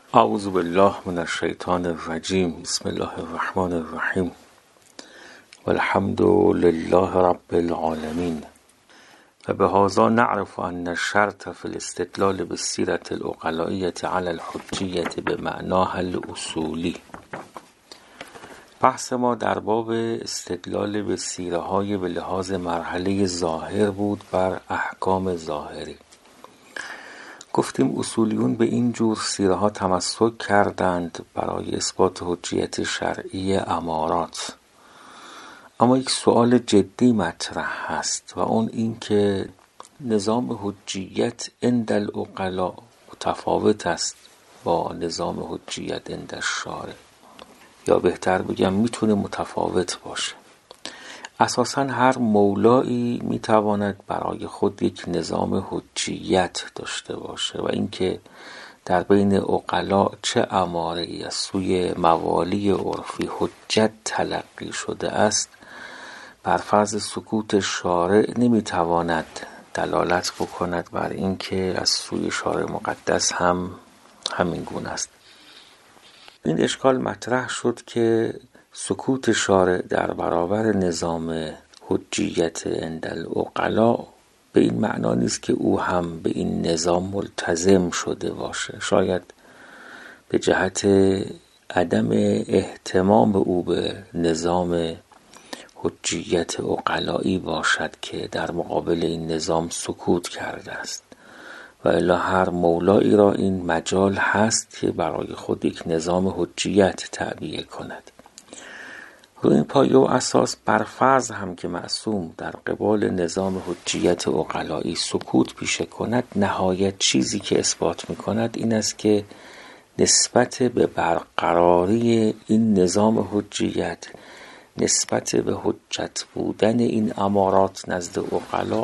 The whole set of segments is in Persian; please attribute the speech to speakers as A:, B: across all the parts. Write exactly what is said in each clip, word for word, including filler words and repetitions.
A: اعوذ بالله من الشیطان الرجیم. بسم الله الرحمن الرحیم والحمد لله رب العالمین. و بهذا نعرف ان الشرط في الاستدلال بالسیرة العقلائیة على الحجیة بمعناها الاصولی. بحث ما در باب استدلال به سیره های به لحاظ مرحله ظاهر بود بر احکام ظاهری. گفتیم اصولیون به این جور سیره ها تمسک کردند برای اثبات حجیت شرعی امارات. اما یک سوال جدی مطرح هست و اون این که نظام حجیت عند العقلاء متفاوت است با نظام حجیت عند الشارع، یا بهتر بگم میتونه متفاوت باشه. اساساً هر مولایی میتواند برای خود یک نظام حجیت داشته باشه و اینکه در بین عقلا چه اماره‌ای از سوی موالی عرفی حجت تلقی شده است بر فرض سکوت شارع نمیتواند دلالت بکند بر اینکه از سوی شارع مقدس هم همین گونه است. این اشکال مطرح شد که سکوت شارع در برابر نظام حجیت عند العقلاء به این معنا نیست که او هم به این نظام ملتزم شده باشه. شاید به جهت عدم اهتمام او به نظام حجیت عقلایی باشد که در مقابل این نظام سکوت کرده است، و الا هر مولایی را این مجال هست که برای خود یک نظام حجیت تعبیه کند. روی این پایه و اساس بر فرض هم که معصوم در قبال نظام حجیت عقلایی سکوت پیشه کند، نهایت چیزی که اثبات می کند این است که نسبت به برقراری این نظام حجیت، نسبت به حجت بودن این امارات نزد عقلا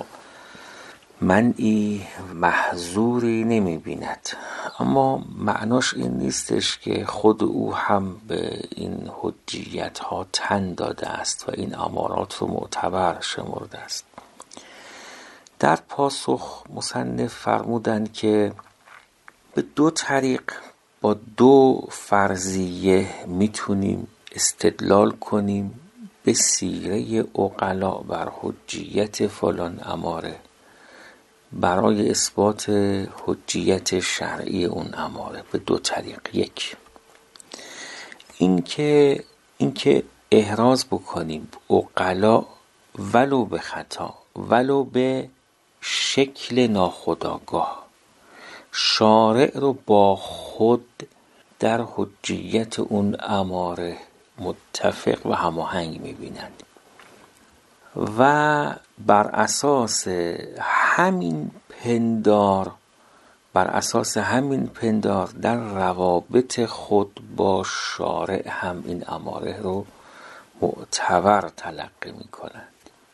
A: منعی محظوری نمی بیند. اما معناش این نیستش که خود او هم به این حجیت ها تن داده است و این امارات رو معتبر شمرده است. در پاسخ مصنف فرمودند که به دو طریق با دو فرضیه میتونیم استدلال کنیم به سیره عقلا بر حجیت فلان اماره برای اثبات حجیت شرعی اون اماره. به دو طریق: یک، این که این که احراز بکنیم عقلا ولو به خطا ولو به شکل ناخودآگاه شارع رو با خود در حجیت اون اماره متفق و هماهنگ می‌بینند و بر اساس همین پندار بر اساس همین پندار در روابط خود با شارع هم این اماره رو معتبر تلقی می‌کنند.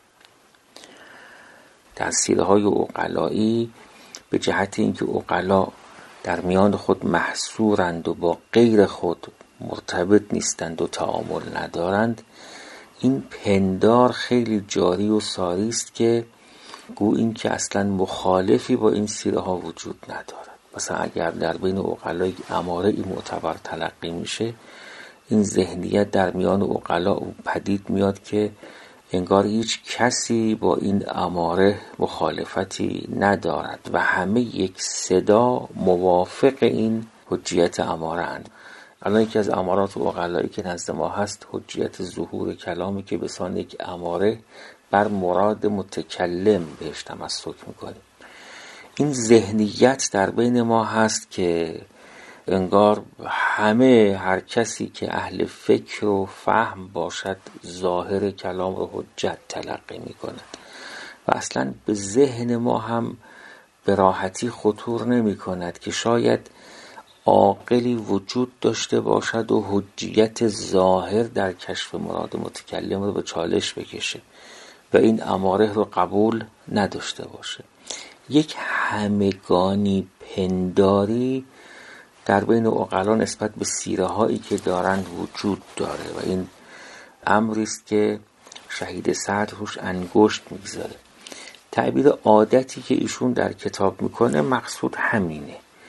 A: در سیره های عقلایی به جهت اینکه عقلا در میان خود محصورند و با غیر خود مرتبط نیستند و تعامل ندارند، این پندار خیلی جاری و ساری است که گو این که اصلا مخالفی با این سیره ها وجود ندارد. مثلا اگر در بین عقلا یک اماره ای معتبر تلقی میشه، این ذهنیت در میان عقلا پدید میاد که انگار هیچ کسی با این اماره مخالفتی ندارد و همه یک صدا موافق این حجیت اماره اند. الان یکی از امارات عقلایی که نزد ما هست حجیت ظهور کلامی که به سان یک اماره بر مراد متکلم بهش تمسک میکنیم. این ذهنیت در بین ما هست که انگار همه هر کسی که اهل فکر و فهم باشد ظاهر کلام رو حجت تلقی میکند و اصلا به ذهن ما هم به راحتی خطور نمی کند که شاید عاقلی وجود داشته باشد و حجیت ظاهر در کشف مراد متکلم رو به چالش بکشه و این اماره رو قبول نداشته باشه. یک همگانی پنداری در بین عقلا نسبت به سیره هایی که دارند وجود داره و این امری است که شهید سعد روش انگشت میگذاره. تعبیر عادتی که ایشون در کتاب میکنه مقصود همینه.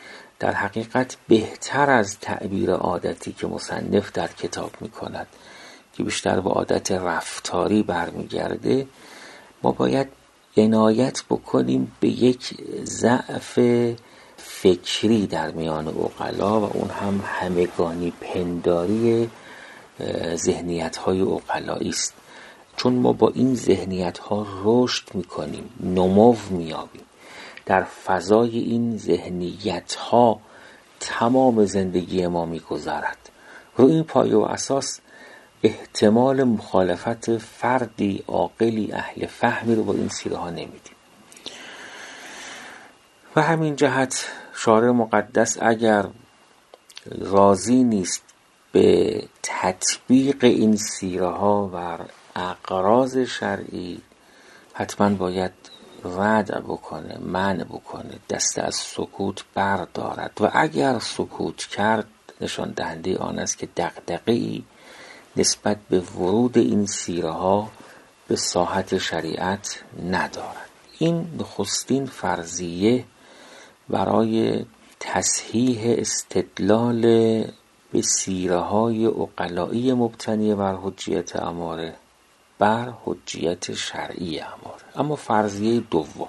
A: در حقیقت بهتر از تعبیر عادتی که مصنف در کتاب میکند که بیشتر به عادت رفتاری برمیگرده، ما باید عنایت بکنیم به یک ضعف فکری در میان عقلا و اون هم همگانی پنداری ذهنیت‌های عقلایی است. چون ما با این ذهنیت‌ها رشد می‌کنیم، نمو می‌یابیم. در فضای این ذهنیت‌ها تمام زندگی ما می‌گذرد. رو این پایه و اساس احتمال مخالفت فردی عاقلی اهل فهمی رو با این سیره ها نمیدیم. و همین جهت شارع مقدس اگر راضی نیست به تطبیق این سیره ها و اغراض شرعی، حتما باید رد بکنه، منع بکنه، دست از سکوت بردارد و اگر سکوت کرد نشان دهنده آن است که دغدغه‌ای نسبت به ورود این سیره ها به ساحت شریعت ندارد. این نخستین فرضیه برای تصحیح استدلال به سیره های عقلایی مبتنی بر حجیت اماره بر حجیت شرعی اماره. اما فرضیه دوم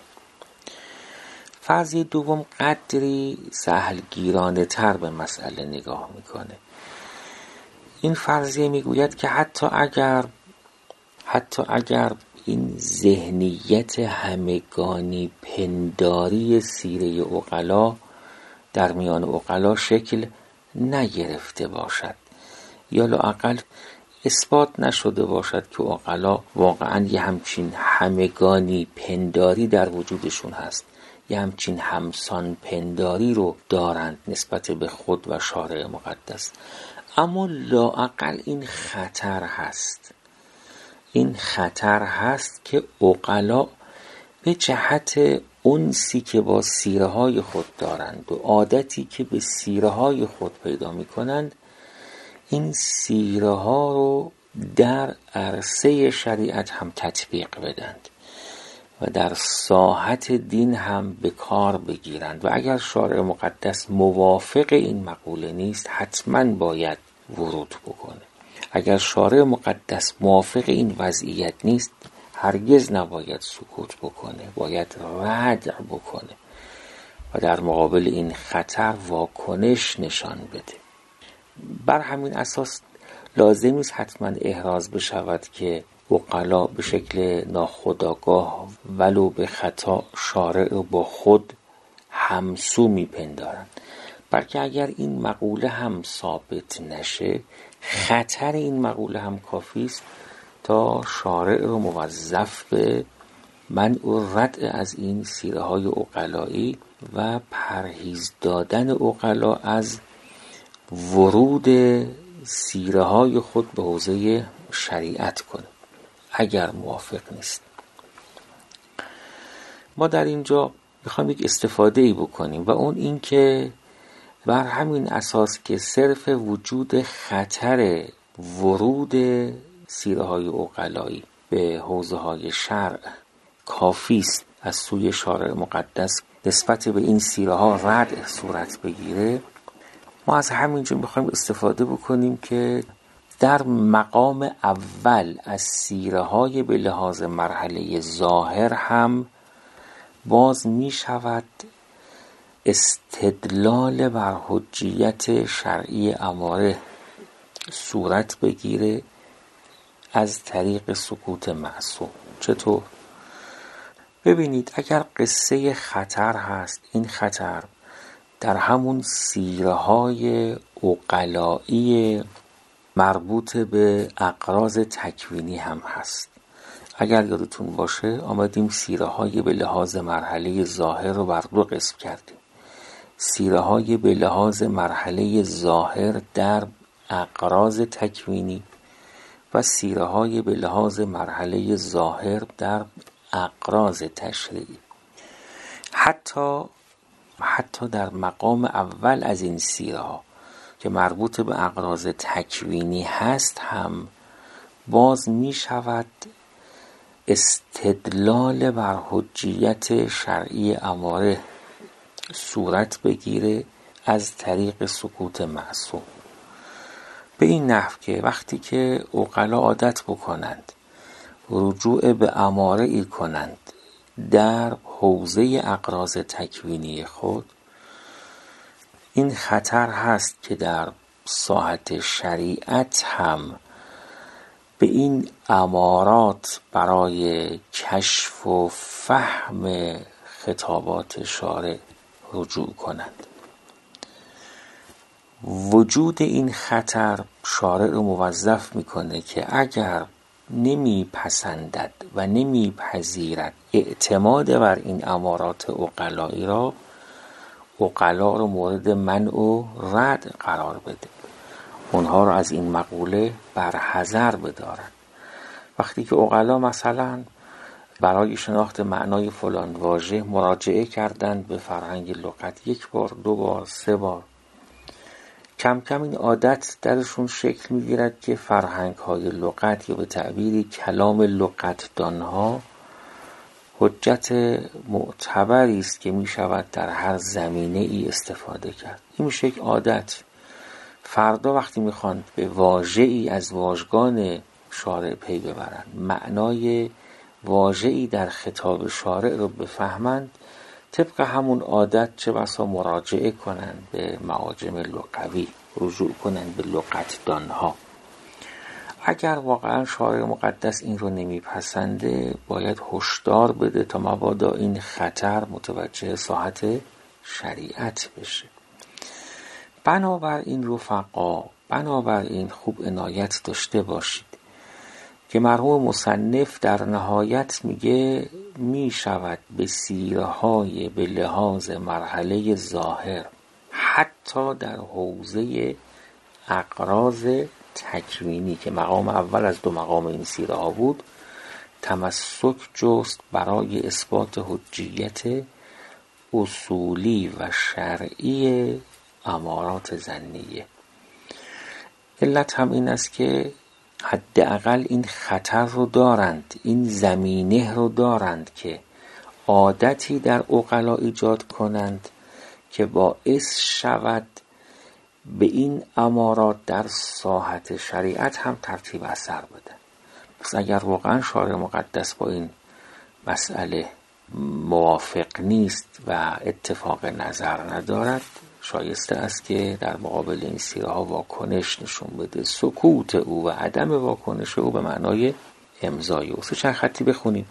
A: فرضیه دوم قدری سهلگیرانه تر به مسئله نگاه میکنه. این فرضیه میگوید که حتی اگر حتی اگر این ذهنیت همگانی پنداری سیره عقلا در میان عقلا شکل نگرفته باشد یا لااقل اثبات نشده باشد که عقلا واقعا یه همچین همگانی پنداری در وجودشون هست، یه همچین همسان پنداری رو دارند نسبت به خود و شارع مقدس، اما لااقل این خطر هست این خطر هست که عقلا به جهت انسی که با سیره های خود دارند و عادتی که به سیره های خود پیدا می کنند، این سیره ها رو در عرصه شریعت هم تطبیق بدند و در ساحت دین هم به کار بگیرند و اگر شارع مقدس موافق این مقوله نیست حتما باید ورود بکنه. اگر شارع مقدس موافق این وضعیت نیست هرگز نباید سکوت بکنه، باید رد بکنه و در مقابل این خطر واکنش نشان بده. بر همین اساس لازم است حتما احراز بشود که عقلا به شکل ناخودآگاه ولو به خطا شارع رو با خود همسو میپندارند، بلکه اگر این مقوله هم ثابت نشه خطر این مقوله هم کافی است تا شارع رو موظف به منع و رد از این سیره های عقلایی و پرهیز دادن عقلا از ورود سیره های خود به حوزه شریعت کنه اگر موافق نیست. ما در اینجا میخوایم یک استفاده‌ای بکنیم و اون این که بر همین اساس که صرف وجود خطر ورود سیره های عقلایی به حوزه های شرع کافی است از سوی شارع مقدس نسبت به این سیره ها رد صورت بگیره، ما از همینجا میخوایم استفاده بکنیم که در مقام اول از سیره های به لحاظ مرحله ظاهر هم باز میشود استدلال بر حجیت شرعی اماره صورت بگیره از طریق سکوت معصوم. چطور؟ ببینید اگر قصه خطر هست، این خطر در همون سیره های عقلایی مربوط به اغراض تکوینی هم هست. اگر یادتون باشه آمدیم سیره های به لحاظ مرحله ظاهر رو بر دو قسم کردیم. سیره های به لحاظ مرحله ظاهر در اغراض تکوینی و سیره های به لحاظ مرحله ظاهر در اغراض تشریعی. حتی حتی در مقام اول از این سیره ها که مربوط به اغراض تکوینی هست هم باز می شود استدلال بر حجیت شرعی اماره صورت بگیره از طریق سکوت معصوم، به این نحو که وقتی که عقلا عادت بکنند رجوع به اماره ای کنند در حوزه اغراض تکوینی خود، این خطر هست که در ساحت شریعت هم به این امارات برای کشف و فهم خطابات شارع رجوع کنند. وجود این خطر شارع رو موظف میکنه که اگر نمی پسندد و نمی پذیرد اعتماد بر این امارات عقلایی را، عقلا رو مورد منع و رد قرار بده، اونها رو از این مقوله برحذر بدارن. وقتی که عقلا مثلا برای شناخت معنای فلان واژه مراجعه کردند به فرهنگ لغت یک بار، دو بار، سه بار، کم کم این عادت درشون شکل میگیرد که فرهنگ های لغت یا به تعبیری کلام لغتدانها حجت معتبری است که می شود در هر زمینه ای استفاده کرد. این میشه یک عادت. فردا وقتی میخوان به واژه‌ای از واژگان شارع پی ببرند، معنای واژه‌ای در خطاب شارع رو بفهمند، طبق همون عادت چه بسا مراجعه کنند به معاجم لغوی، رجوع کنند به لغتدانها. اگر واقعا شارع مقدس این رو نمیپسنده، باید هشدار بده تا مبادا این خطر متوجه ساحت شریعت بشه. بنابراین رفقا، بنابراین خوب عنایت داشته باشید که مرحوم مصنف در نهایت میگه می شود به سیره های به لحاظ مرحله ظاهر حتی در حوزه اغراض تکوینی که مقام اول از دو مقام این سیره ها بود، تمسک جست برای اثبات حجیت اصولی و شرعی امارات ظنیه. علت هم این است که حداقل این خطر رو دارند، این زمینه رو دارند که عادتی در عقلا ایجاد کنند که باعث شود به این امارات در ساحت شریعت هم ترتیب اثر بده. پس اگر واقعا شارع مقدس با این مسئله موافق نیست و اتفاق نظر ندارد، شایسته است که در مقابل این سیره ها واکنش نشون بده. سکوت او و عدم واکنش او به معنای امضای او. سه چند خطی بخونیم.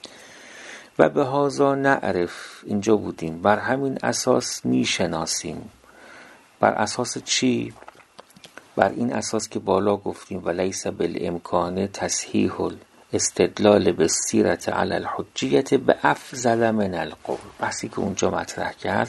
A: و به هازا نعرف، اینجا بودیم، بر همین اساس میشناسیم. بر اساس چی؟ بر این اساس که بالا گفتیم و لیس بالامکان تصحیح استدلال به سیرت علی الحجیت به افضل من القول. بحثی که اونجا مطرح کرد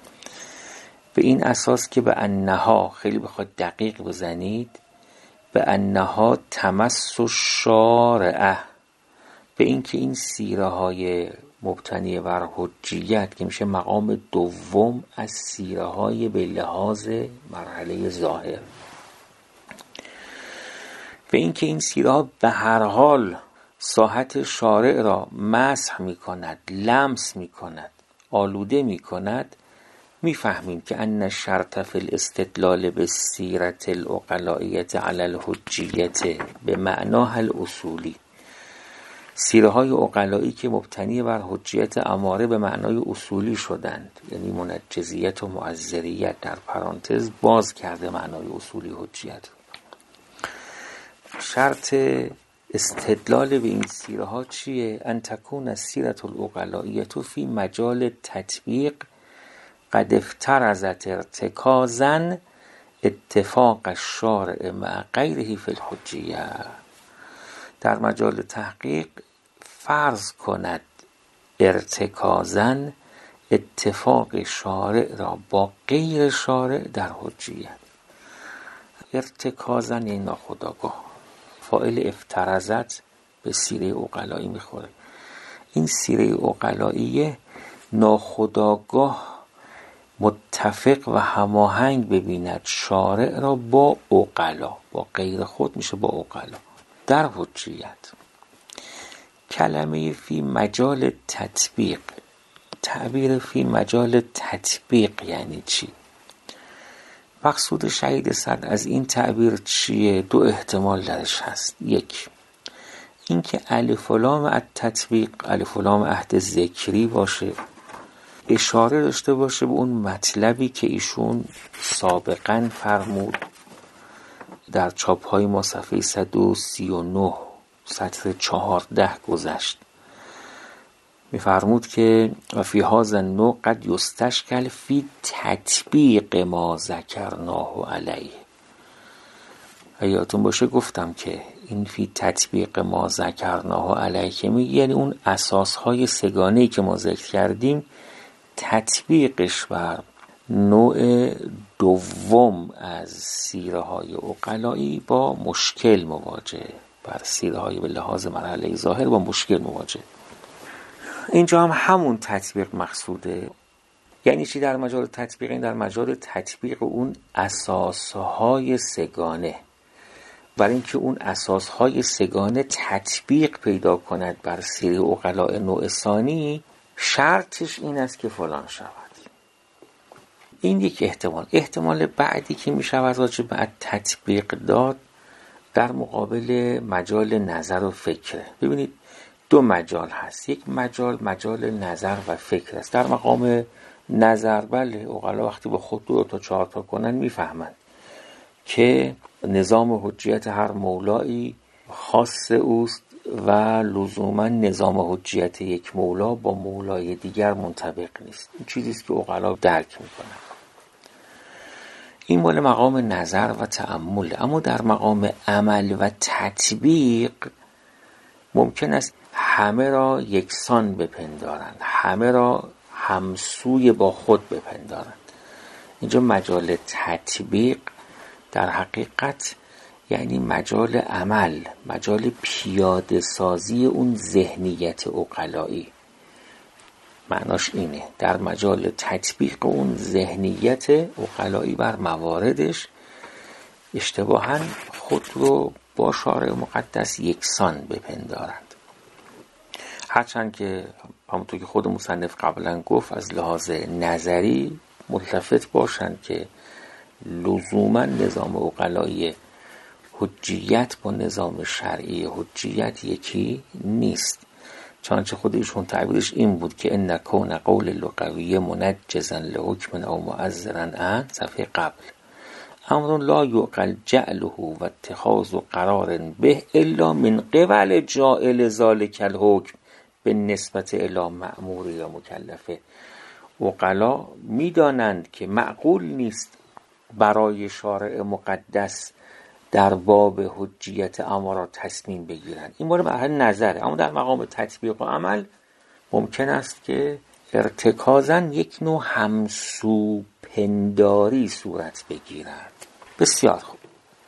A: به این اساس که به انها، خیلی بخواد دقیق بزنید، به انها تمس شارعه، به این که این سیره های مبتنی بر حجیت که میشه مقام دوم از سیره های به لحاظ مرحله ظاهر، به این که این سیره ها به هر حال ساحت شارع را مسح میکند، لمس میکند، آلوده میکند، میفهمیم که ان شرط فی الاستدلال به سیرت العقلائیت علی الحجیت به معناها الاصولی، سیره های عقلایی که مبتنی بر حجیت اماره به معنای اصولی شدند، یعنی منجزیت و معذریت، در پرانتز باز کرده معنای اصولی حجیت. شرط استدلال به این سیره ها چیه؟ ان تکون السیرة العقلائیة فی مجال تطبیق قد افترضت ارتکازا اتفاق الشارع مع غیره فی الحجیه. در مجال تحقیق فرض کند ارتکازا اتفاق شارع را با غیر شارع در حجیت. ارتکازا یعنی ناخودآگاه، فاعل افترضت به سیره عقلایی میخوره. این سیره عقلایی ناخودآگاه متفق و هماهنگ ببیند شارع را با عقلا، با غیر خود میشه با عقلا در حجیت. کلمه فی مجال تطبیق، تعبیر فی مجال تطبیق یعنی چی؟ مقصود شهید صدر از این تعبیر چیه؟ دو احتمال درش هست. یک، اینکه الف و لام التطبیق الف و لام عهد ذکری باشه، اشاره داشته باشه به اون مطلبی که ایشون سابقاً فرمود در چاپ‌های ما صفحه صد و سی و نه سطر چهارده گذشت. می‌فرمود که و فی هذا النوع قد یستشکل فی تطبیق ما ذکرناه علیه. یادتون باشه گفتم که این فی تطبیق ما ذکرناه علیه که میگه یعنی اون اساسهای سگانه‌ای که ما ذکر کردیم تطبیقش بر نوع دوم از سیره های عقلایی با مشکل مواجه، بر سیره های به لحاظ مرحله ظاهر با مشکل مواجه. اینجا هم همون تطبیق مقصوده. یعنی چی در مجال تطبیق؟ این در مجال تطبیق اون اساسهای سگانه، برای اینکه اون اساسهای سگانه تطبیق پیدا کند بر سیره عقلاء نوع ثانی، شرطش این است که فلان شود. این یک احتمال. احتمال بعدی که می شود راجع به تطبیق داد در مقابل مجال نظر و فکر. ببینید دو مجال هست. یک مجال مجال نظر و فکر است. در مقام نظر بله عقلا وقتی با خود دو تا چهار تا کنن میفهمند که نظام حجیت هر مولایی خاص اوست و لزوما نظام حجیت یک مولا با مولای دیگر منطبق نیست. این چیزی است که عقلا درک میکنن. این مال مقام نظر و تأمل. اما در مقام عمل و تطبیق ممکن است همه را یکسان بپندارند، همه را همسوی با خود بپندارند. اینجا مجال تطبیق در حقیقت یعنی مجال عمل، مجال پیاده سازی اون ذهنیت عقلایی. معناش اینه در مجال تطبیق اون ذهنیت عقلایی بر مواردش اشتباهاً خود رو با شارع مقدس یکسان بپندارند. هرچند که همونطور که خود مصنف قبلا گفت از لحاظ نظری ملتفت باشند که لزوما نظام عقلایی حجیت با نظام شرعی حجیت یکی نیست. چنانچه خود ایشون تعبیرش این بود که ان کون قول لغوی منجزا لحکم او معذرا عن صفحه قبل امر لا یعقل جعله و اتخاذ قرار به الا من قبل جائل ذلک الحکم به نسبت الی مأمور یا مکلفه. عقلا میدانند که معقول نیست برای شارع مقدس در باب حجیت امارات تصمیم بگیرند. این مورد مرحله نظره. اما در مقام تطبیق و عمل ممکن است که ارتکازاً یک نوع همسو پنداری صورت بگیرد. بسیار خوب.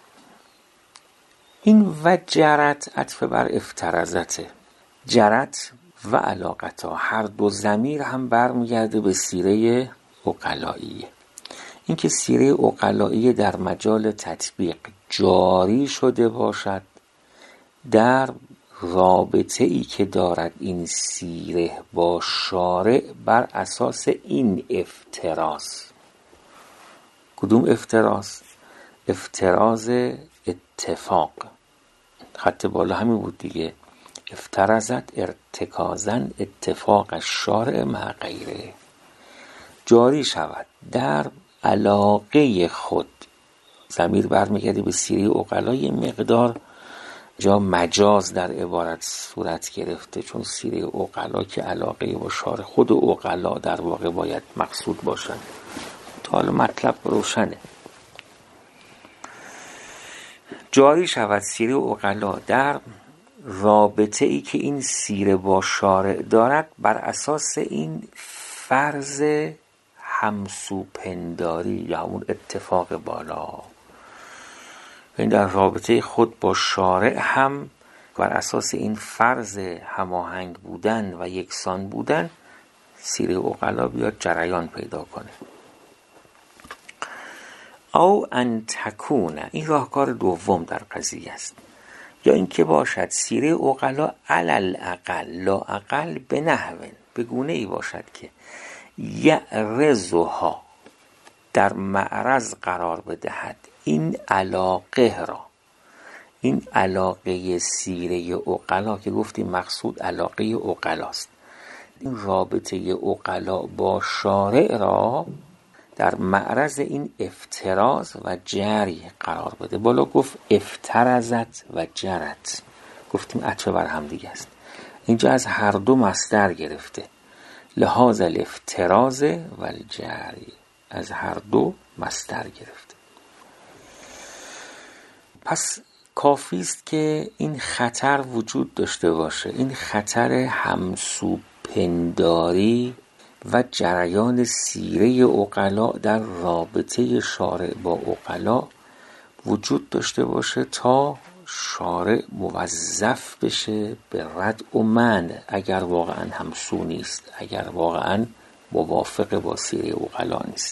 A: این و جرت عطف بر افترضته. جرت و علاقتا هر دو ضمیر هم برمیگرده به سیره عقلایی. اینکه سیره عقلایی در مجال تطبیق جاری شده باشد در رابطه ای که دارد این سیره با شارع بر اساس این افتراض. کدوم افتراض؟ افتراض اتفاق. خط بالا همین بود دیگه. افترضت ارتکازا اتفاق الشارع مع غیره. جاری شود در علاقه خود. ضمیر برمیگرده به سیره عقلا. مقدار جا مجاز در عبارت صورت گرفته، چون سیره عقلا که علاقه با شارع خود عقلا در واقع باید مقصود باشند. تا حالا مطلب روشنه. جاری شود سیره عقلا در رابطه ای که این سیره با شارع دارد بر اساس این فرض همسوپنداری یا اون اتفاق بالا. این در رابطه خود با شارع هم بر اساس این فرض هماهنگ بودن و یکسان بودن سیره عقلا بیاد جریان پیدا کنه. او ان تکون، این راهکار دوم در قضیه است، یا اینکه باشد سیره عقلا علل اقل لا اقل به نحو، به گونه ای باشد که یعرضها در معرض قرار بدهد این علاقه را، این علاقه سیره عقلا که گفتیم مقصود علاقه عقلاست، این رابطه عقلا با شارع را در معرض این افتراض و جری قرار بده. بالا گفت افترزت و جرت، گفتیم عطف بر هم دیگه است. اینجا از هر دو مصدر گرفته، لحاظ الافتراض و الجری، از هر دو مصدر گرفته. پس کافی است که این خطر وجود داشته باشه، این خطر همسوپنداری و جریان سیره عقلا در رابطه شارع با عقلا وجود داشته باشه تا شارع موظف بشه به رد و منع اگر واقعا همسو نیست، اگر واقعا موافق با سیره عقلا نیست.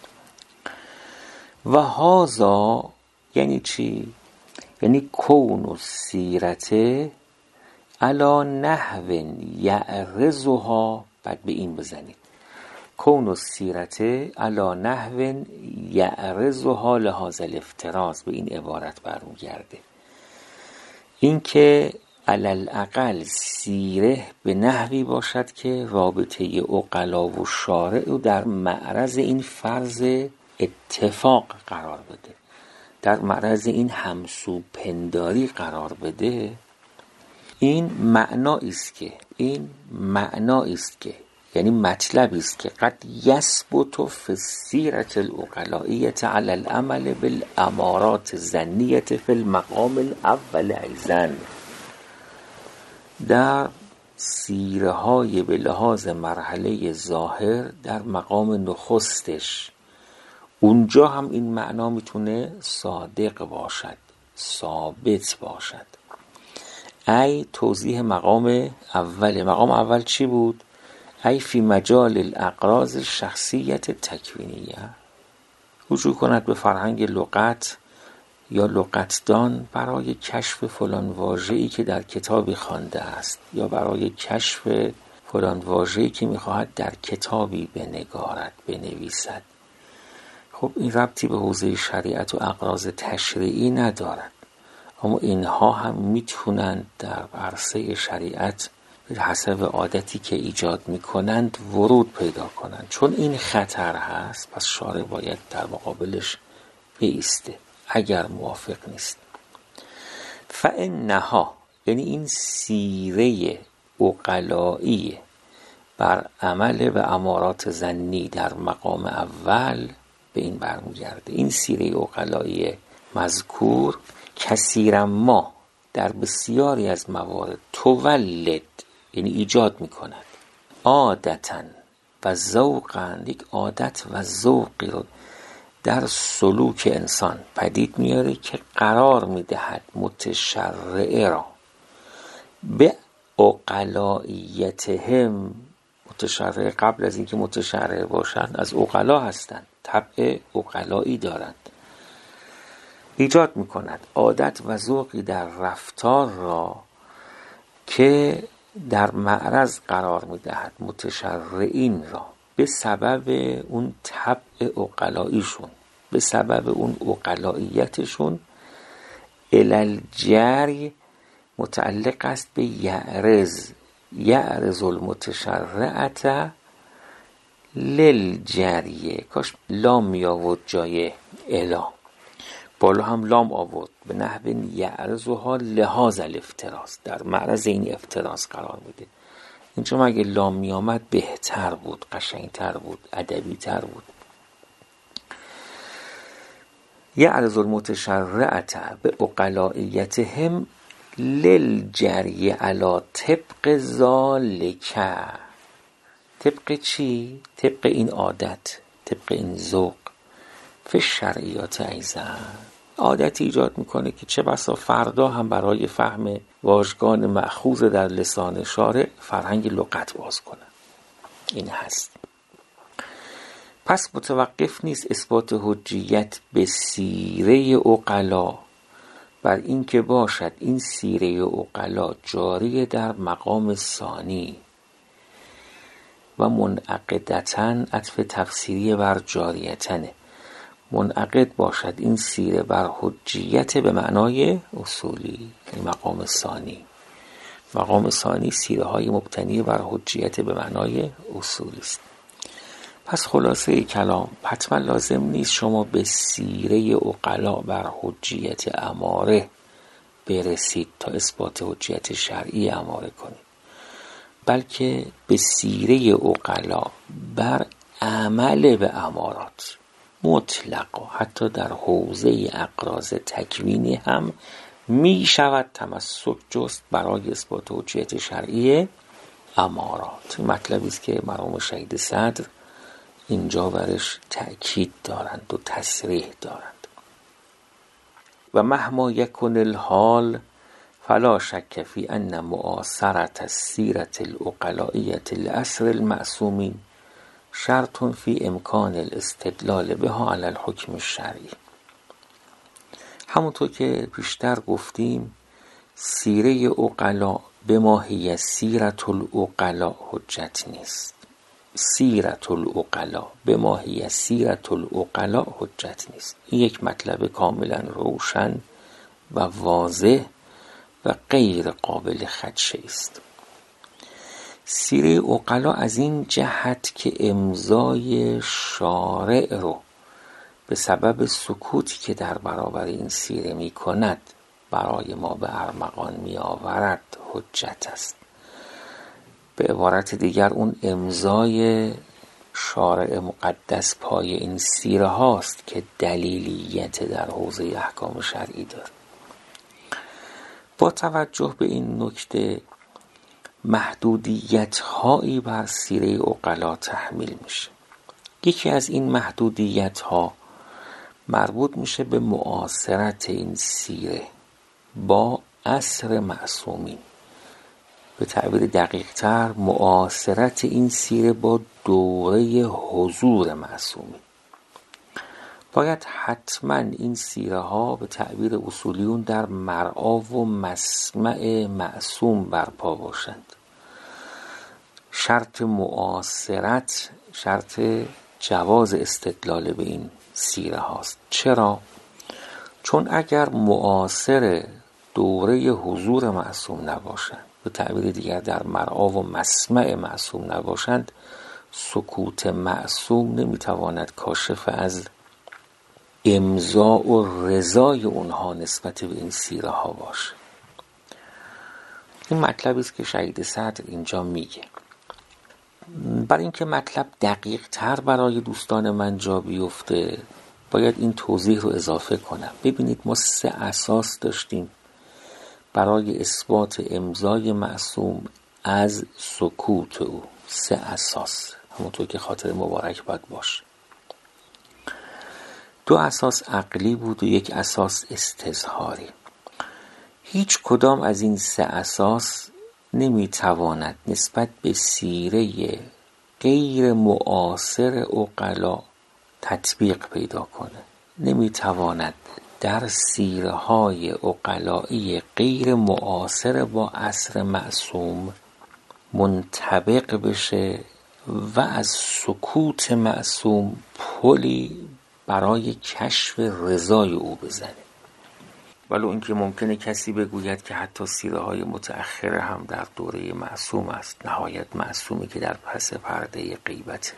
A: و هازا یعنی چی؟ یعنی کون و سیرته علا نحو یعرضها، بعد به این بزنید کون و سیرته علا نحو یعرضها لحاظ الافتراض، به این عبارت برمیگرده. این که علل اقل سیره به نحوی باشد که رابطه عقلا و شارع در معرض این فرض اتفاق قرار بده، در معرض این همسو پنداری قرار بده. این معنایی است که این معنایی است که یعنی مطلبی است که قد یثبت فی السیرة العقلائیة علی العمل بالامارات الظنیة فی المقام الاول ایضا، در سیره های به لحاظ مرحله ظاهر در مقام نخستش، اونجا هم این معنا میتونه صادق باشد، ثابت باشد. ای توضیح مقام اول. مقام اول چی بود؟ ای فی مجال الاغراض شخصیت تکوینیه، رجوع کند به فرهنگ لغت یا لغتدان برای کشف فلان واژه‌ای که در کتابی خوانده است، یا برای کشف فلان واژه‌ای که میخواهد در کتابی بنگارد، بنویسد. خب این ربطی به حوزه شریعت و اغراض تشریعی ندارد، اما اینها هم میتونند در عرصه شریعت به حسب عادتی که ایجاد میکنند ورود پیدا کنند. چون این خطر هست، پس شارع باید در مقابلش بایسته اگر موافق نیست. فانها یعنی این سیره عقلایی بر عمل و امارات ظنی در مقام اول به این برمیگرده. این سیره عقلایی مذکور کثیرا ما در بسیاری از موارد تولد یعنی ایجاد میکند عادتاً و ذوقاً، یک عادت و ذوقی رو در سلوک انسان پدید میاره که قرار میدهد متشرعه را به عقلاییتهم. متشرعه قبل از اینکه متشرعه باشند از عقلا هستند، طبع عقلایی دارند. ایجاد میکند عادت و ذوقی در رفتار را که در معرض قرار میدهد متشرعین را به سبب اون طبع عقلاییشون، به سبب اون عقلاییتشون. الالجری متعلق است به یعرض، یعرض المتشرعه للجریه. کاش لام می آورد جای الا، بالا هم لام آورد، به نحو یعرضها لحاظ الافتراض، در معرض این افتراض قرار میده. اینجا مگه لام می آمد بهتر بود، قشنگتر بود، ادبی تر بود. یعرض المتشرعه به عقلاییتهم للجری علی طبق ذالک. طبق چی؟ طبق این عادت، طبق این ذوق. فی شرعیات ایضا عادت ایجاد میکنه که چه بسا فردا هم برای فهم واژگان مأخوذ در لسان شارع فرهنگ لغت باز کنه. این هست. پس متوقف نیست اثبات حجیت به سیره عقلا بر این که باشد این سیره عقلا جاری در مقام ثانی و منعقدتاً عطف تفسیری بر جاریتنه. منعقد باشد این سیره بر حجیت به معنای اصولی، یعنی مقام ثانی. مقام ثانی سیره های مبتنی بر حجیت به معنای اصولی است. پس خلاصه کلام، حتما لازم نیست شما به سیره عقلا بر حجیت اماره برسید تا اثبات حجیت شرعی اماره کنید، بلکه به سیره عقلا بر عمل به امارات مطلقا حتی در حوزه اقراض تکوینی هم می شود تمسک جست برای اثبات حجیت شرعی امارات. مطلبی است که مرحوم شهید صدر اینجا برش تأکید دارند و تصریح دارند. و مهما یکن الحال فلا شک فی ان معاصرت السیرة العقلائیة لعصر المعصومین شرط فی امکان الاستدلال بها علی الحکم الشرعی. همونطور که پیشتر گفتیم، سیره عقلا به ما هی سیرة العقلا حجت نیست. سیرة العقلا به ما هی سیرة العقلا حجت نیست. این یک مطلب کاملا روشن و واضح و غیر قابل خدشه است. سیره عقلا از این جهت که امضای شارع رو به سبب سکوتی که در برابر این سیره می کند برای ما به ارمغان می آورد حجت است. به عبارت دیگر اون امضای شارع مقدس پای این سیره هاست که دلیلیت در حوزه احکام شرعی داره. با توجه به این نکته محدودیت هایی بر سیره عقلا تحمیل میشه. یکی از این محدودیت ها مربوط میشه به معاصرت این سیره با عصر معصومین. به تعبیر دقیق تر معاصرت این سیره با دوره حضور معصومین. باید حتما این سیره ها به تعبیر اصولیون در مرعا و مسمع معصوم برپا باشند. شرط معاصرت شرط جواز استدلال به این سیره هاست. چرا؟ چون اگر معاصر دوره حضور معصوم نباشند، به تعبیر دیگر در مرعا و مسمع معصوم نباشند، سکوت معصوم نمیتواند کاشف از امضاء و رضای اونها نسبت به این سیره ها باشه. این مطلبی است که شهید صدر اینجا میگه. برای اینکه مطلب دقیق تر برای دوستان من جا بیفته باید این توضیح رو اضافه کنم. ببینید ما سه اساس داشتیم برای اثبات امضای معصوم از سکوت او. سه اساس، همونطور که خاطر مبارک باید باشه. دو اساس عقلی بود و یک اساس استظهاری. هیچ کدام از این سه اساس نمیتواند نسبت به سیره غیر معاصر عقلا تطبیق پیدا کنه. نمیتواند در سیره های عقلایی غیر معاصر با عصر معصوم منطبق بشه و از سکوت معصوم پلی برای کشف رضای او بزنه. ولو اینکه ممکنه کسی بگوید که حتی سیره های متأخره هم در دوره معصوم است، نهایت معصومی که در پس پرده غیبته.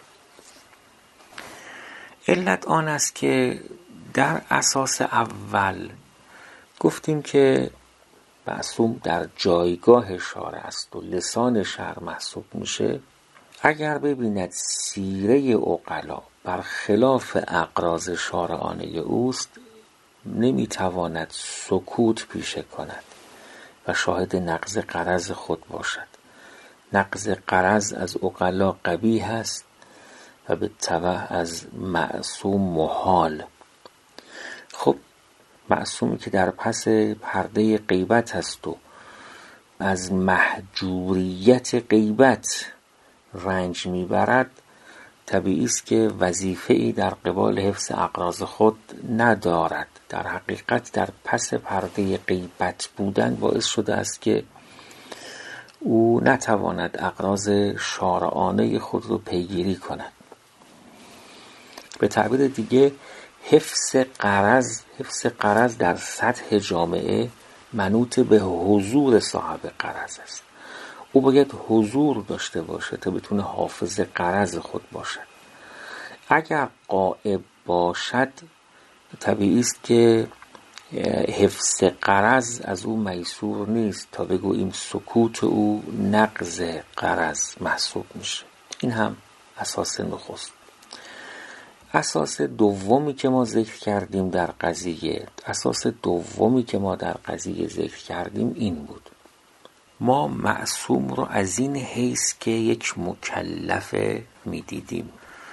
A: علت آن است که در اساس اول گفتیم که معصوم در جایگاه شارع است و لسان شرع محسوب میشه. اگر ببیند سیره عقلا برخلاف اقراض شارعانه اوست، نمیتواند سکوت پیشه کند و شاهد نقض غرض خود باشد. نقض غرض از عقلا قبیح است و به تبع از معصوم محال. خب معصومی که در پس پرده غیبت هست و از محجوریت غیبت رنج میبرد، طبیعی است که وظیفه‌ای در قبال حفظ اقراض خود ندارد. در حقیقت در پس پرده غیبت بودن باعث شده است که او نتواند اقراض شارعانه خود رو پیگیری کند. به تعبیر دیگه حفظ غرض حفظ غرض در سطح جامعه منوط به حضور صاحب غرض است. او باید حضور داشته باشه تا بتونه حافظ غرض خود باشد. اگر غائب باشد طبیعی است که حفظ غرض از او میسور نیست تا بگوییم سکوت او نقض غرض محسوب میشه. این هم اساس نخست. اساس دومی که ما ذکر کردیم در قضیه اساس دومی که ما در قضیه ذکر کردیم این بود: ما معصوم رو از این حیث که یک مکلف میدیدیم.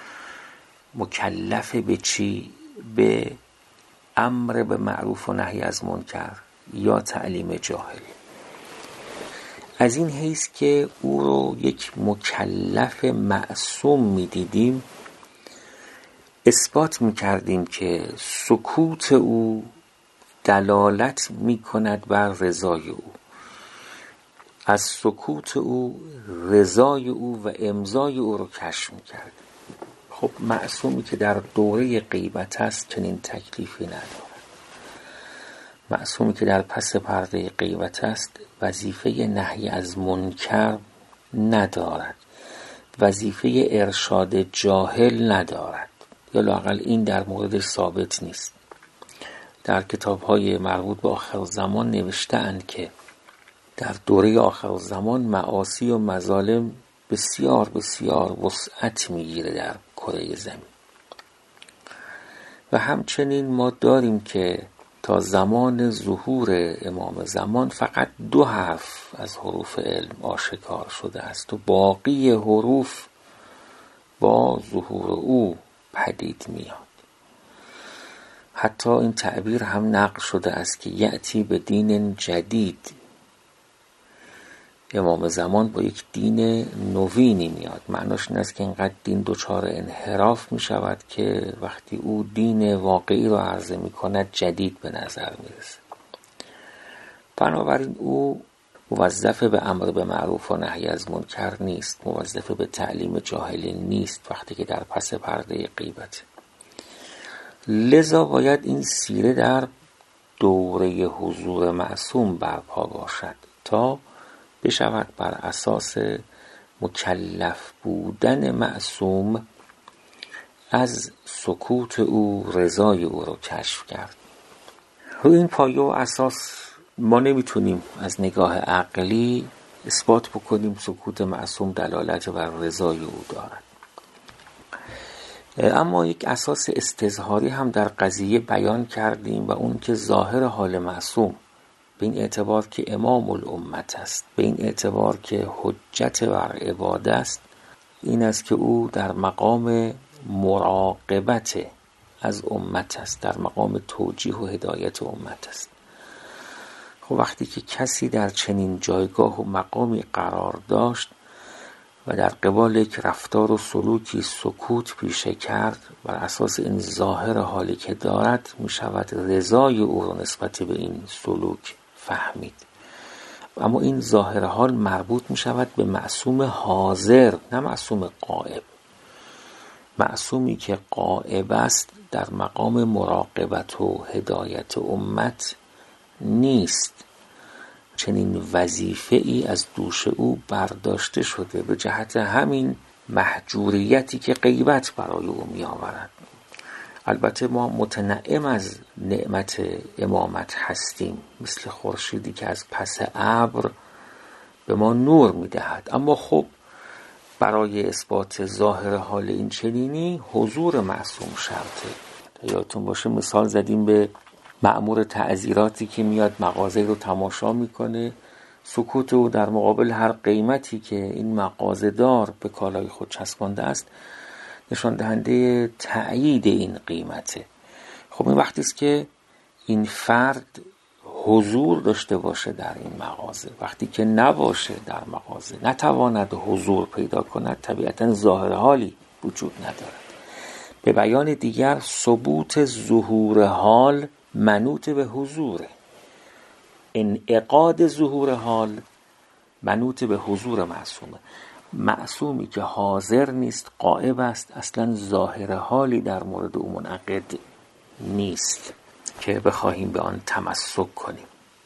A: مکلف به چی؟ به امر به معروف و نهی از منکر یا تعلیم جاهل. از این حیث که او رو یک مکلف معصوم میدیدیم اثبات میکردیم که سکوت او دلالت میکند بر رضای او. از سکوت او رضای او و امضای او رو کشف میکردیم. خب معصومی که در دوره غیبت است چنین تکلیفی ندارد. معصومی که در پس پرده غیبت است وظیفه نهی از منکر ندارد، وظیفه ارشاد جاهل ندارد، یا لااقل این در موردش ثابت نیست. در کتاب‌های مربوط به آخر زمان نوشته‌اند که در دوره آخر زمان معاصی و مظالم بسیار بسیار وسعت میگیره در کره زمین. و همچنین ما داریم که تا زمان ظهور امام زمان فقط دو حرف از حروف علم آشکار شده است و باقی حروف با ظهور او پدید میاد. حتی این تعبیر هم نقل شده است که یأتی به دین جدید. امام زمان با یک دین نوینی میاد. معناش این است که اینقدر دین دچار انحراف می شود که وقتی او دین واقعی رو عرضه می کند جدید به نظر می رسه. بنابراین او موظف به امر به معروف و نهی از منکر نیست، موظف به تعلیم جاهلی نیست وقتی که در پس پرده غیبت. لذا باید این سیره در دوره حضور معصوم برپا باشد تا بشود بر اساس مکلف بودن معصوم از سکوت او رضای او رو کشف کرد. روی این پایه و اساس ما نمیتونیم از نگاه عقلی اثبات بکنیم سکوت معصوم دلالت بر رضای او دارد. اما یک اساس استظهاری هم در قضیه بیان کردیم و اون که ظاهر حال معصوم به این اعتبار که امام الامت است، به این اعتبار که حجت بر عباد است، این است که او در مقام مراقبت از امت است، در مقام توجیه و هدایت امت است. خب وقتی که کسی در چنین جایگاه و مقامی قرار داشت و در قبال یک رفتار و سلوکی سکوت پیشه کرد، بر اساس این ظاهر حالی که دارد می شود رضای او را نسبت به این سلوک فهمید. اما این ظاهر حال مربوط می شود به معصوم حاضر، نه معصوم غائب. معصومی که غائب است در مقام مراقبت و هدایت امت نیست. چنین وظیفه ای از دوش او برداشته شده به جهت همین محجوریتی که غیبت برای او می آورد. البته ما متنعم از نعمت امامت هستیم، مثل خورشیدی که از پس ابر به ما نور می دهد. اما خب برای اثبات ظاهر حال این چنینی حضور معصوم شرطه. یادتون باشه مثال زدیم به مأمور تعزیراتی که میاد مغازه رو تماشا میکنه، سکوت او در مقابل هر قیمتی که این مغازه دار به کالای خود چسبانده است نشان دهنده تأیید این قیمته. خب این وقتی است که این فرد حضور داشته باشه در این مغازه. وقتی که نباشه در مغازه، نتواند حضور پیدا کند، طبیعتاً ظاهر حالی وجود ندارد. به بیان دیگر ثبوت ظهور حال منوط به حضوره، انعقاد ظهور حال منوط به حضور معصومه. معصومی که حاضر نیست، غائب است، اصلا ظاهر حالی در مورد او منعقد نیست که بخواهیم به آن تمسک کنیم.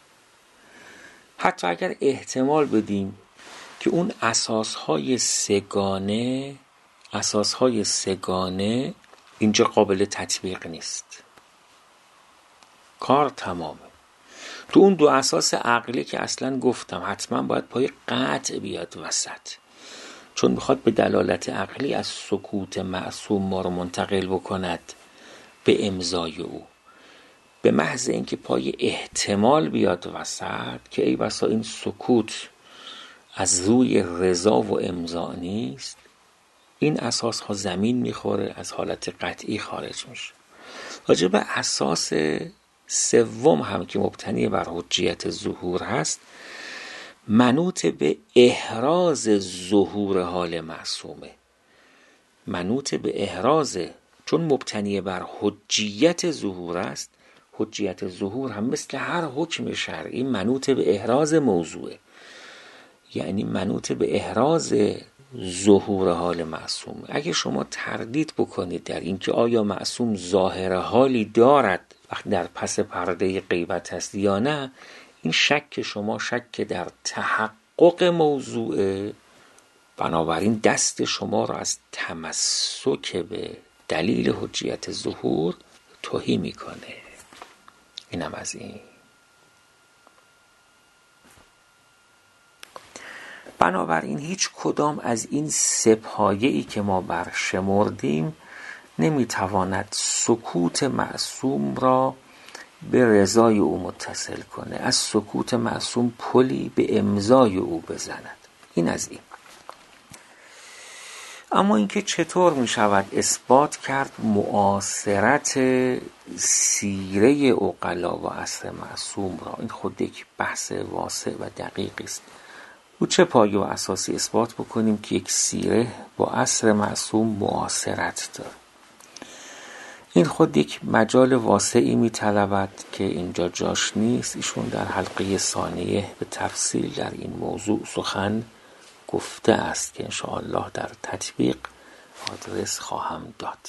A: حتی اگر احتمال بدیم که اون اساسهای سگانه اساسهای سگانه اینجا قابل تطبیق نیست، کار تمامه. تو اون دو اساس عقلی که اصلا گفتم حتما باید پای قطع بیاد وسط، چون میخواد به دلالت عقلی از سکوت معصوم ما رو منتقل بکند به امضای او. به محض اینکه پای احتمال بیاد وسط که ای بسا این سکوت از روی رضا و امضا نیست، این اساس ها زمین میخوره، از حالت قطعی خارج میشه. راجع به اساس سوم هم که مبتنی بر حجیت ظهور هست، منوط به احراز ظهور حال معصومه، منوط به احراز، چون مبتنی بر حجیت ظهور است. حجیت ظهور هم مثل هر حکم شرعی منوط به احراز موضوعه، یعنی منوط به احراز ظهور حال معصوم. اگه شما تردید بکنید در اینکه آیا معصوم ظاهر حالی دارد وقتی در پس پرده غیبت هست یا نه، این شک شما شک در تحقق موضوعه، بنابراین دست شما را از تمسک به دلیل حجیت ظهور تهی میکنه. اینم از این. بنابراین هیچ کدام از این سه پایه‌ای که ما برشمردیم نمیتواند سکوت معصوم را به رضای او متصل کنه، از سکوت معصوم پلی به امضای او بزند. این از این. اما اینکه چطور می شود اثبات کرد معاصرت سیره عقلا و عصر معصوم را، این خود یک بحث واسع و دقیق است. و چه پایه و اساسی اثبات بکنیم که یک سیره با عصر معصوم معاصرت داره؟ این خود یک مجال واسعی می طلبد که اینجا جاش نیست. ایشون در حلقه ثانیه به تفصیل در این موضوع سخن گفته است که انشاءالله در تطبیق آدرس خواهم داد.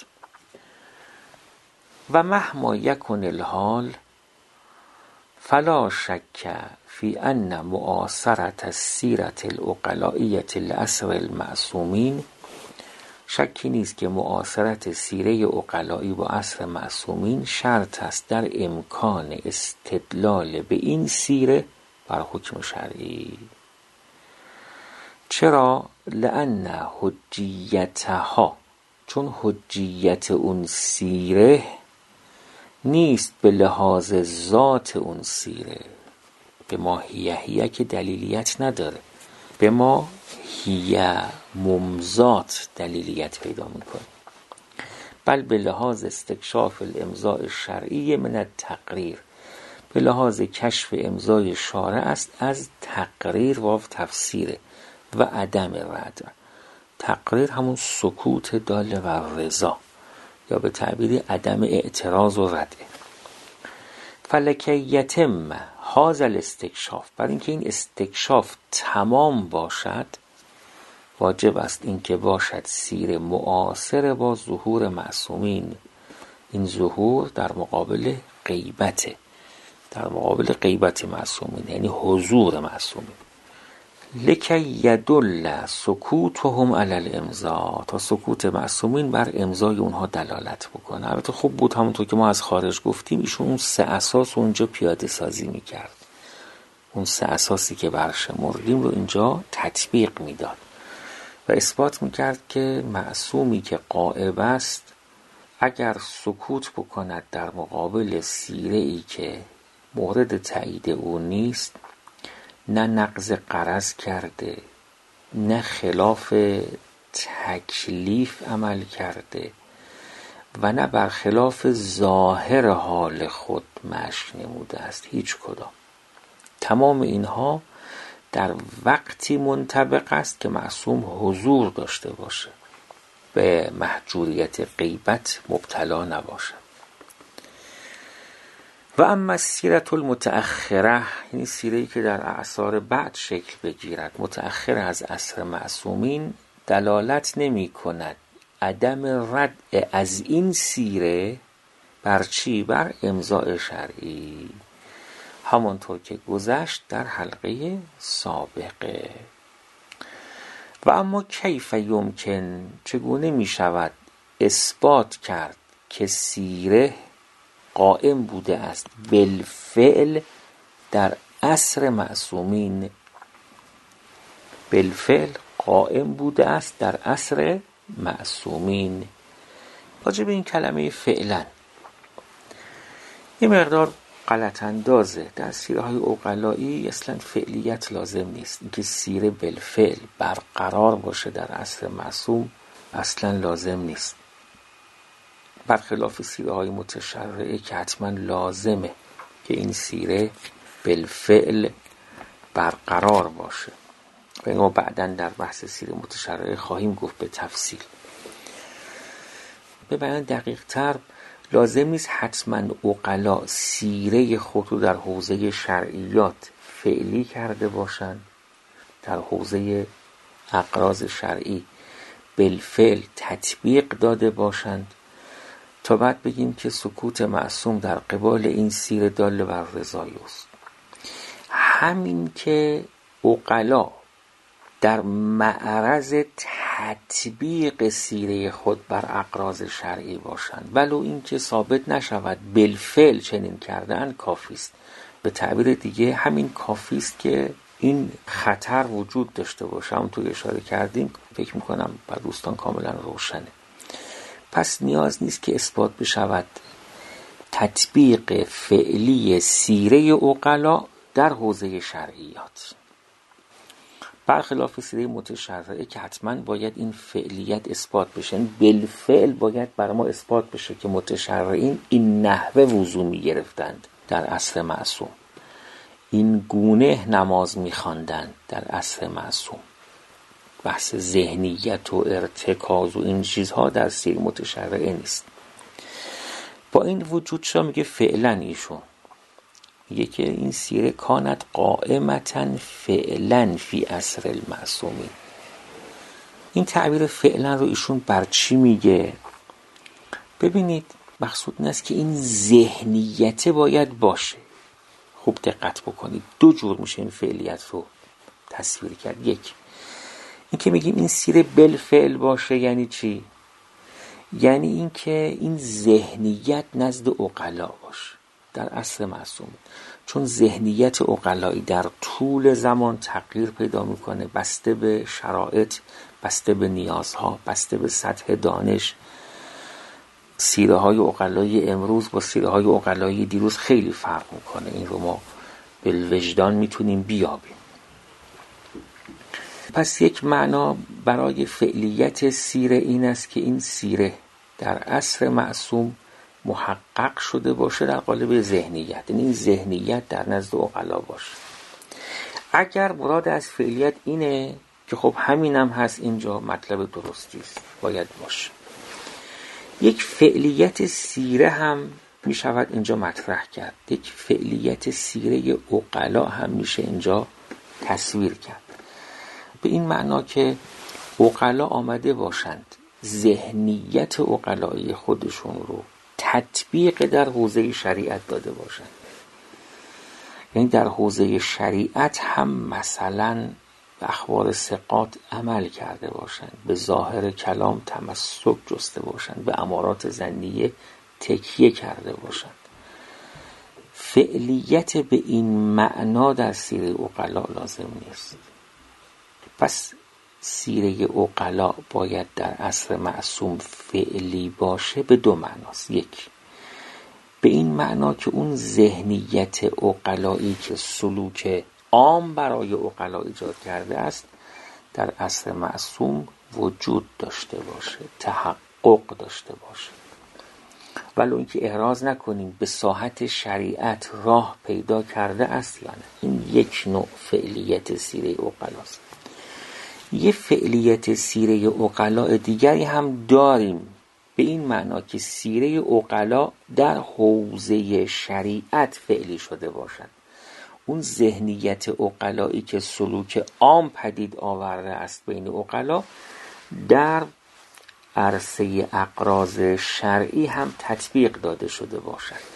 A: و مهما یکن الحال فلا شک فی ان معاصرت السیرة العقلائیة لعصر المعصومین، شکی نیست که معاصرت سیره عقلائی با عصر معصومین شرط است در امکان استدلال به این سیره بر حکم شرعی. چرا؟ لأن حجیتها، چون حجیت اون سیره نیست به لحاظ ذات اون سیره، به ما هیه هیه که دلیلیت نداره، به ما هیه ممزات دلیلیت پیدا میکنه، بل به لحاظ استکشاف الامضاء الشرعی من التقریر، به لحاظ کشف امضای شارع است از تقریر و تفسیره و عدم رد. تقریر همون سکوت دال بر رضا یا به تعبیر عدم اعتراض و رد. فلکی یتم هذا الاستکشاف، برای اینکه این استکشاف تمام باشد واجب است اینکه باشد سیر معاصر با ظهور معصومین. این ظهور در مقابل غیبته، در مقابل غیبت معصومین یعنی حضور معصومین. لکی یدل سکوتهم علی الامضاء، تا سکوت معصومین بر امضای اونها دلالت بکنه. البته خوب بود همونطور که ما از خارج گفتیم ایشون اون سه اساس اونجا پیاده سازی میکرد، اون سه اساسی که برشمردیم رو اینجا تطبیق میداد و اثبات میکرد که معصومی که غائب است اگر سکوت بکند در مقابل سیره ای که مورد تایید او نیست، نه نقض غرض کرده، نه خلاف تکلیف عمل کرده و نه برخلاف ظاهر حال خود مشی نموده است، هیچ کدام. تمام اینها در وقتی منطبق است که معصوم حضور داشته باشه، به محجوریت غیبت مبتلا نباشه. و اما سیرت المتأخره، یعنی سیره‌ای که در اعصار بعد شکل بگیرد، متأخر از عصر معصومین، دلالت نمی کند عدم رد از این سیره بر چی؟ بر امضاء شرعی، همانطور که گذشت در حلقه سابقه. و اما کیف یمکن، چگونه می شود اثبات کرد که سیره قائم بوده است بالفعل در عصر معصومین، بالفعل قائم بوده است در عصر معصومین. راجع به این کلمه فعلا یه مقدار غلط اندازه. در سیره های عقلایی اصلا فعلیت لازم نیست، اینکه سیره بالفعل برقرار باشه در عصر معصوم اصلا لازم نیست، برخلاف سیره های متشرعه که حتما لازمه که این سیره بالفعل برقرار باشه. و ما بعداً در بحث سیره متشرعه خواهیم گفت به تفصیل. به بیان دقیق تر، لازم نیست حتما عقلا سیره خود رو در حوزه شرعیات فعلی کرده باشند، در حوزه اقراض شرعی بالفعل تطبیق داده باشند تا بعد بگیم که سکوت معصوم در قبال این سیره دال بر رضای است. همین که عقلا در معرض تطبیق سیره خود بر اقراض شرعی باشند، ولو این که ثابت نشود بالفعل چنین کردن، کافی است. به تعبیر دیگه همین کافی است که این خطر وجود داشته باشه. همونطور اشاره کردیم، فکر میکنم بر دوستان کاملا روشنه. پس نیاز نیست که اثبات بشود تطبیق فعلی سیره عقلا در حوزه شرعیات، برخلاف سیره متشرعه که حتما باید این فعلیت اثبات بشه. بالفعل باید برای ما اثبات بشه که متشرعین این نحوه وضو می گرفتند در عصر معصوم، این گونه نماز می خواندند در عصر معصوم. بحث ذهنیت و ارتکاز و این چیزها در سیره متشرعه نیست. با این وجود شما میگه فعلا، ایشون میگه که این سیره کانت قائمتن فعلا فی عصر المعصومین. این تعبیر فعلا رو ایشون بر چی میگه؟ ببینید، مقصود این است که این ذهنیت باید باشه. خوب دقت بکنید، دو جور میشه این فعلیت رو تصویر کرد. یک، این که میگیم این سیره بالفعل باشه یعنی چی؟ یعنی این که این ذهنیت نزد عقلا باشه در عصر معصوم، چون ذهنیت عقلایی در طول زمان تغییر پیدا میکنه بسته به شرایط، بسته به نیازها، بسته به سطح دانش. سیره های عقلایی امروز با سیره های عقلایی دیروز خیلی فرق میکنه. این رو ما بالوجدان میتونیم بیابیم. پس یک معنا برای فعلیت سیره این است که این سیره در عصر معصوم محقق شده باشه در قالب ذهنیت، یعنی این ذهنیت در نزد عقلا باشه. اگر مراد از فعلیت اینه که خب همینم هست، اینجا مطلب درستی است، باید باشه. یک فعلیت سیره هم می شود اینجا مطرح کرد، یک فعلیت سیره عقلا هم میشه اینجا تصویر کرد، به این معنا که عقلا آمده باشند ذهنیت عقلایی خودشون رو تطبیق در حوزه شریعت داده باشند. یعنی در حوزه شریعت هم مثلا به اخبار ثقات عمل کرده باشند، به ظاهر کلام تمسک جسته باشند، به امارات ظنیه تکیه کرده باشند. فعلیت به این معنا در سیره عقلا لازم نیست. پس سیره عقلا باید در عصر معصوم فعلی باشه به دو معناست. یک، به این معنا که اون ذهنیت عقلایی که سلوک عام برای عقلا ایجاد کرده است در عصر معصوم وجود داشته باشه، تحقق داشته باشه. ولو اینکه احراز نکنیم به ساحت شریعت راه پیدا کرده است یا نه. این یک نوع فعلیت سیره عقلاست. یه فعلیت سیره عقلا دیگری هم داریم، به این معنا که سیره عقلا در حوزه شریعت فعلی شده باشد. اون ذهنیت عقلایی که سلوک عام پدید آورده است بین عقلا در عرصه اقراض شرعی هم تطبیق داده شده باشد.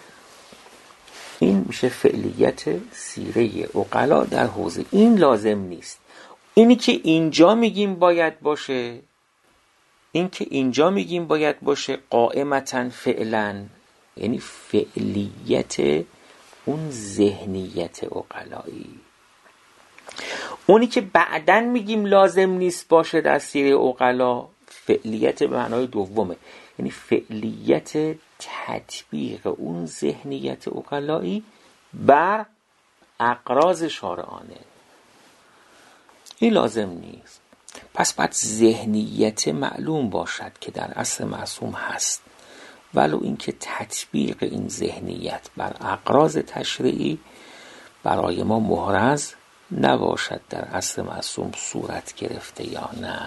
A: این میشه فعلیت سیره عقلا در حوزه. این لازم نیست. اینی که اینجا میگیم باید باشه، این که اینجا میگیم باید باشه قائمتاً فعلاً، یعنی فعلیت اون ذهنیت عقلایی. اونی که بعداً میگیم لازم نیست باشه در سیره عقلا، فعلیت به معنای دومه، یعنی فعلیت تطبیق اون ذهنیت عقلایی بر اقراض شارعانه. این لازم نیست. پس باید ذهنیت معلوم باشد که در عصر معصوم هست، ولو اینکه تطبیق این ذهنیت بر اقراض تشریعی برای ما محرز نباشد در عصر معصوم صورت گرفته یا نه.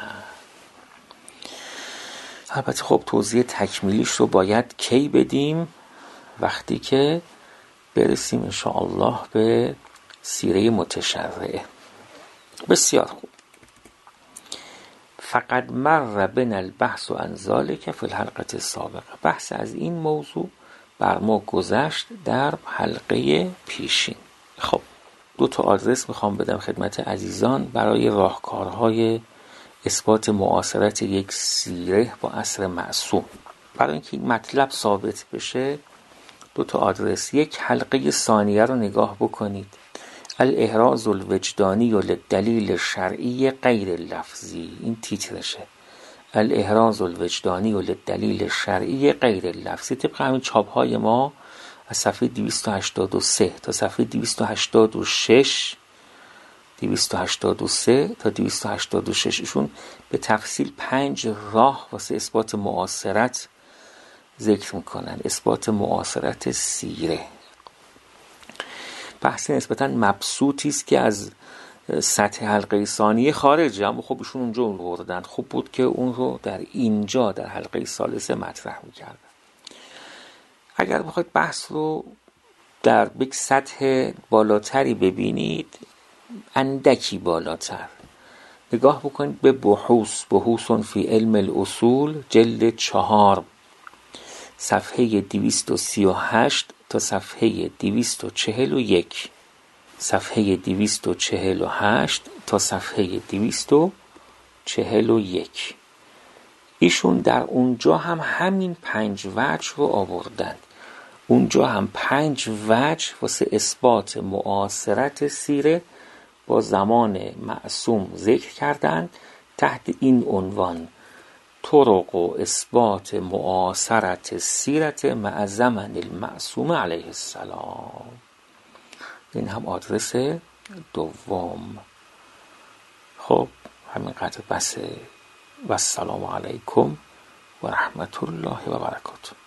A: البته خب توضیح تکمیلیش رو باید کی بدیم؟ وقتی که برسیم انشاءالله به سیره متشرعه. بسیار خوب. فقط مر بنا البحث عن ذلك فی الحلقه السابقه. بحث از این موضوع بر ما گذشت در حلقه پیشین. خب دو تا آدرس میخوام بدم خدمت عزیزان برای راهکارهای اثبات معاصرت یک سیره با عصر معصوم. برای اینکه این مطلب ثابت بشه دو تا آدرس. یک حلقه ثانیه رو نگاه بکنید، الاحراز الوجدانی للدلیل الشرعی غیر لفظی، این تیترشه، الاحراز الوجدانی للدلیل الشرعی غیر لفظی، طبق همین چاپ های ما از صفحه دویست و هشتاد و سه تا صفحه دویست و هشتاد و شش دویست و هشتاد و سه تا دویست و هشتاد و شش ایشون به تفصیل پنج راه واسه اثبات معاصرت ذکر میکنن. اثبات معاصرت سیره بحث نسبتاً مبسوطی است که از سطح حلقه ثانیه خارجه، اما خب ایشون اونجا اون رو بردن. خوب بود که اون رو در اینجا در حلقه ثالثه مطرح میکردن. اگر بخواید بحث رو در یک سطح بالاتری ببینید، اندکی بالاتر نگاه بکنید به بحوث بحوث فی علم الاصول جلد چهار صفحه دویست و سی و هشت تا صفحه دویست و چهل و یک، صفحه دویست و چهل و هشت تا صفحه دویست و چهل و یک. ایشون در اونجا هم همین پنج وجه رو آوردند. اونجا هم پنج وجه واسه اثبات معاصرت سیره با زمان معصوم ذکر کردند تحت این عنوان: طرق و اثبات معاصرت سیرت مع زمن المعصوم علیه السلام. این هم آدرس دوم. خب همین قدر بسه. و السلام علیکم و رحمت الله و برکاته.